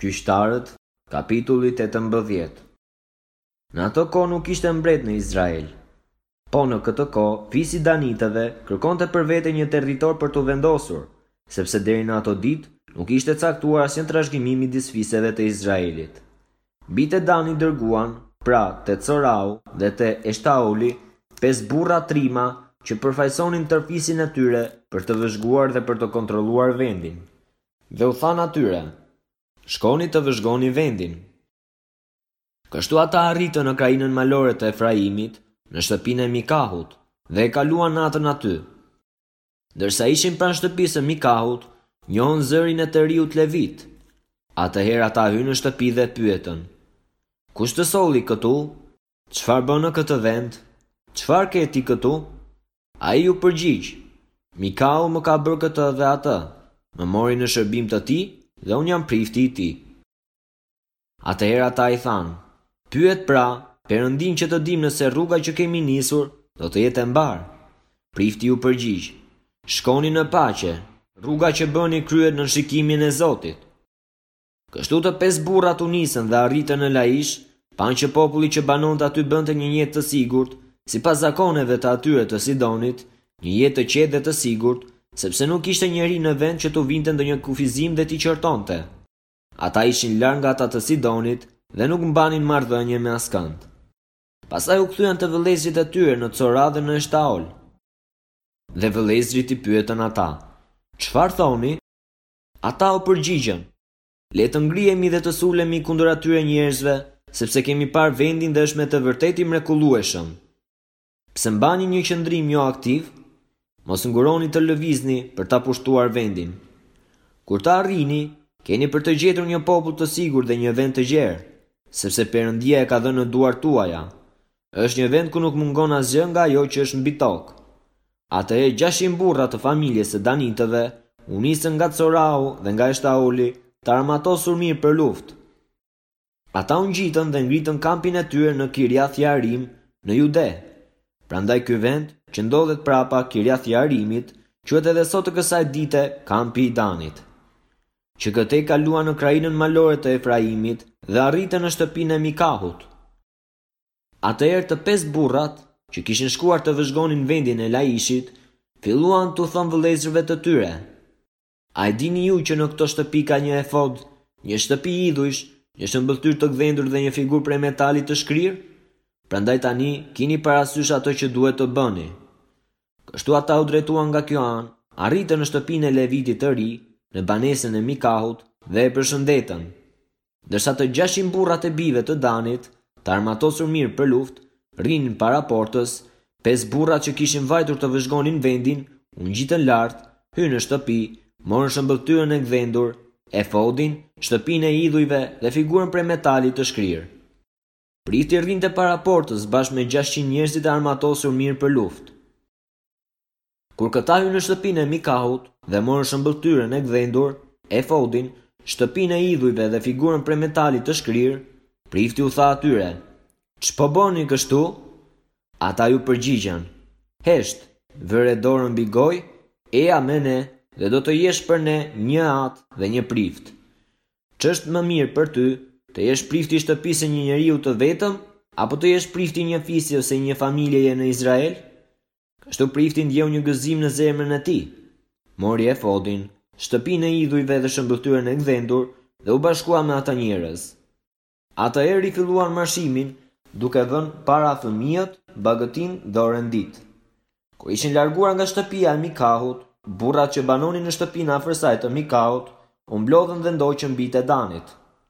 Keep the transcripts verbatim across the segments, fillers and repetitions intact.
Gjyqtarët, kapitulli tetëmbëdhjetë. Në ato kohë nuk ishte mbret në Izrael. Po në këtë kohë, fisi Danitëve kërkonte për vete një territor për të vendosur, sepse deri në ato ditë nuk ishte caktuar asnjë trashëgimi midis fiseve të Izraelit. Bitë e Danit dërguan, pra te Corau dhe te Eshtaoli, pesë burra trima që përfaqësonin tërë fisin e tyre për të vëzhguar dhe për të kontrolluar vendin. Dhe u thanë atyre: shkoni të vëzhgoni vendin. Kështu ata arritën në krainën malore të Efraimit, në shtëpinë e Mikahut, dhe e kaluan natën aty. Ndërsa ishin pranë shtëpisë së Mikahut, njohën zërin e të riut Levit. Atëherë ata hyrën në shtëpi dhe pyetën: kush të solli këtu? Çfarë bën në këtë vend? Çfarë ke ti këtu? Ai u përgjigj: Mikahu më ka bërë këtë dhe atë. Më mori në shërbim të tij dhe unë jam prifti i tij. Atëherë ata i thanë: pyet pra Perëndin që të dim nëse rruga që kemi nisur do të jetë e mbar. Prifti u përgjigj: shkoni në paqe, rruga që bëni kryet në shikimin e Zotit. Kështu të pesë burrat u nisën dhe arritën në Laish, panë që populli që banonte aty bënte një jetë të sigurt, sipas zakoneve të atyre të Sidonit, një jetë të qetë dhe të sigurt, sepse nuk ishte njeri në vend që të vinte ndonjë kufizim dhe t'i qërtonte. Ata ishin larg nga ata të Sidonit dhe nuk mbanin marrëdhënie me askënd. Pastaj u kthyen te vëllezërit e tyre në Cora dhe në Eshtaol. Dhe vëllezërit i pyetën ata: çfarë thoni? Ata u përgjigjen: le të ngrihemi dhe të sulemi kundër atyre njerëzve, sepse kemi parë vendin dhe është me të vërtetë i mrekullueshëm. Pse mbani një qëndrim jo aktiv? Mos nguroni të lëvizni për ta pushtuar vendin. Kur ta arrini, keni për të gjetur një popull të sigurt dhe një vend të gjerë, sepse Perëndia e ka dhënë në duart tuaja. Është një vend ku nuk mungon asgjë nga ajo që është mbi tokë. Atëherë gjashtëqind burra të familjes së Danitëve u nisën nga Corau dhe nga Eshtaoli të armatosur mirë për luftë. Ata u ngjitën dhe ngritën kampin e tyre në Kiriath Jearim në Jude. Prandaj ky vend që ndodhet prapa Kiriath Jearimit quhet edhe sot të kësaj dite kampi i Danit. Që këtej kaluan në krainën malore të Efraimit dhe arritën në shtëpinë e Mikahut. Atëherë të pesë burrat që kishin shkuar të vëzhgonin vendin e Laishit, filluan t'u thënë vëllezërve të tyre: a e dini ju që në këtë shtëpi ka një efod, një shtëpi idhujsh, një shëmbëltyr të gdhendur dhe një figurë prej metalit të shkrirë? Prandaj tani kini parasysh ato që duhet të bëni. Kështu ata u drejtuan nga kjo anë, arritën në shtëpinë e Levitit të ri, në banesën e Mikahut dhe e përshëndetën. Ndërsa të gjashtëqind burrat e bijve të Danit, të armatosur mirë për luftë, rinin para portës, pesë burrat që kishin vajtur të vëzhgonin vendin, u ngjitën lart, hyrën në shtëpi, morën shëmbëltyrën e gdhendur, efodin, shtëpinë e idhujve dhe figurën prej metalit të shkrirë. Prifti rrinte para portës bashkë me gjashtëqind njerëzit e armatosur mirë për luftë. Kur këta hyrën në shtëpinë e Mikahut dhe morën shëmbëltyrën e gdhendur, efodin, shtëpinë e idhujve dhe figurën prej metalit të shkrirë, prifti u tha atyre: ç'po bëni kështu? Ata ju përgjigjen: hesht, vëre dorën mbi gojë, eja me ne dhe do të jesh për ne një atë dhe një prift. Ç'është më mirë për ty, të jesh prifti i shtëpisë një njeriu të vetëm, apo të jesh prifti një fisi ose një familjeje në Izrael? Kështu prifti ndjeu një gëzim në zemrën e tij. Mori efodin, shtëpinë e idhujve dhe shëmbëltyrën e gdhendur dhe u bashkua me ata njerëz. Atëherë rifilluan marshimin, duke vënë para fëmijët, bagëtin dhe orendit. Kur ishin larguar nga shtëpia e Mikahut, burrat që banonin në shtëpinë afër saj të Mikahut u mblodhën dhe ndoqën bijtë e Danit.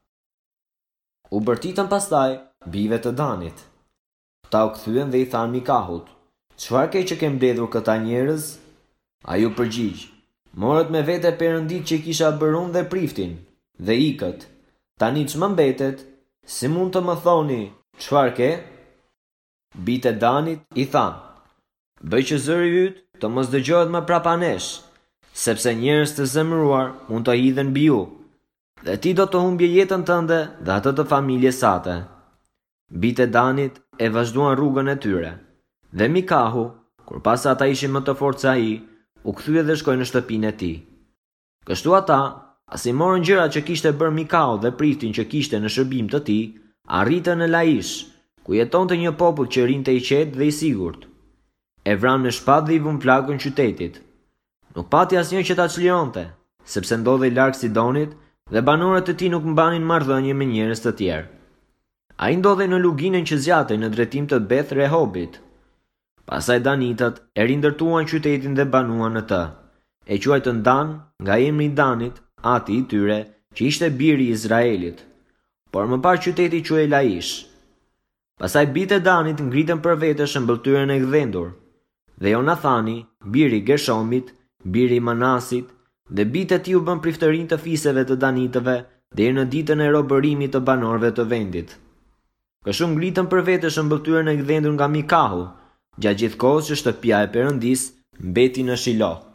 U bërtitën pastaj bijve të Danit. Ata u kthyen dhe i thanë Mikahut: çfarë ke që ke mbledhur këta njerëz? Ai u përgjigj: morët me vete Perëndit që kisha bërë unë dhe priftin, dhe ikët. Tani ç'më mbetet? Si mund të më thoni çfarë ke? Bijtë e Danit i thanë: bëj që zëri yt të mos dëgjohet më prapa nesh, sepse njerëz të zemëruar mund të hidhen mbi ju, dhe ti do të humbje jetën tënde dhe atë të familjes sate. Bijtë e Danit e vazhduan rrugën e tyre, dhe Mikahu, kur pas ata ishin më të fortë se ai, u kthye dhe shkoi në shtëpinë e tij. Kështu ata Pasi morën gjërat që kishte bërë Mikau dhe priftin që kishte në shërbim të tij, arritën në Laish, ku jetonte një popull që rinte i qetë dhe i sigurt. E vranë me shpatë dhe i vun plagën qytetit. Nuk pati asnjë që ta çlironte, sepse ndodhej larg Sidonit dhe banorët e tij nuk mbanin marrëdhënie me njerëz të tjerë. Ai ndodhej në luginën që zjatej në drejtim të Beth Rehobit. Pastaj Danitat e rindërtuan qytetin dhe banuan në të. E quajtën Dan nga emri i Danit, ati i tyre, që ishte biri i Izraelit. Por më parë qyteti quhej Laish. Pastaj bitë e Danit ngritën për vete shëmbëltyrën e gdhendur, dhe Jonathani, biri i Gershomit, biri i Manasit, dhe bitë e tij u bën priftërin të fiseve të Danitëve deri në ditën e robërimit të banorëve të vendit. Kështu ngritën për vete shëmbëltyrën e gdhendur nga Mikahu, gjatë gjithë kohës që shtëpia e Perëndis mbeti në Shilo.